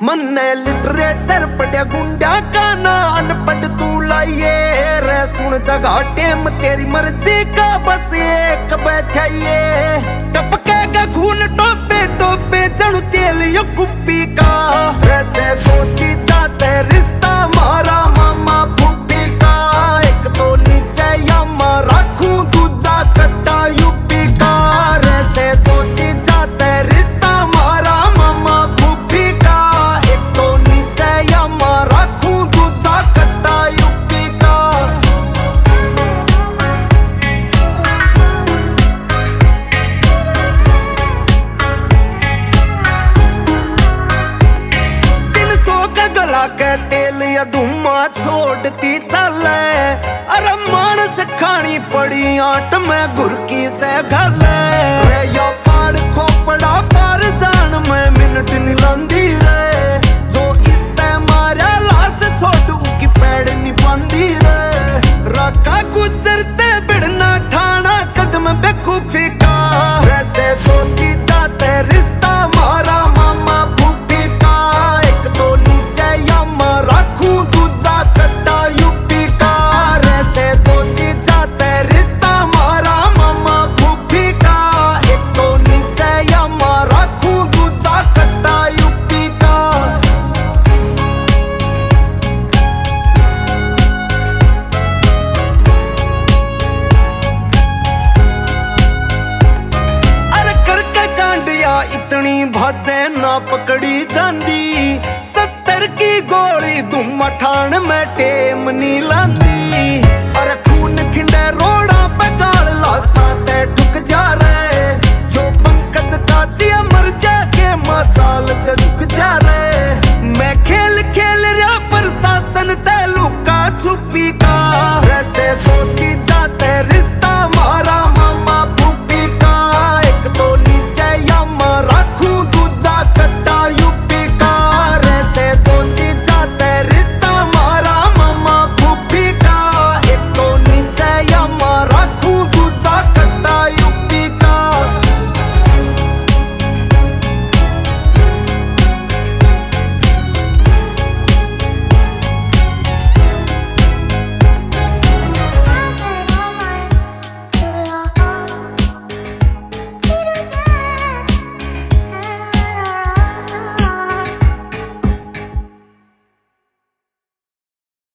मन्ने लिटरेचर पढ़िया गुंडा का ना अनपढ़ तू लाइए रे सुन जगह टेम तेरी मर्जी का बस एक बैठाइए टपकेगा खून टोपे टोपे जणु तेल यो कुप्पी का वैसे दो चीजा ते रिश्ता मारा मामा फूफी का एक तो नीचे यामा रखूं दूजा कट्टा यूपी का वैसे दो चीजा ते रिश्ता मारा मामा फूफी का एक तो नीचे यामा रखूं दूजा कट्टा यूपी का गला के तेल या धुआं छोड़ती चले अरे मानस खानी पड़ी आट में घुरकी से घले रे या पाड़ खोपड़ा पार जान में मिनट नहीं लांदी रे जो इस्ते मारा लाश छोड़ू की पेड़ नहीं बंदी रे रखा गुजरते बिड़ना ठाना कदम बेकूफी का वैसे तो चीजा ते रिश्ता मारा मामा फूफी का एक तो रखूं दूजा कट्टा यूपी का वैसे दो चीजा ते रिश्ता मारा मामा फूफी का एक तो नीचे यामा रखूं दूजा कट्टा यूपी का अरे करके कांडिया इतनी भाजे ना पकड़ी जांदी की गोली तुम मठान में टेम नी लांदी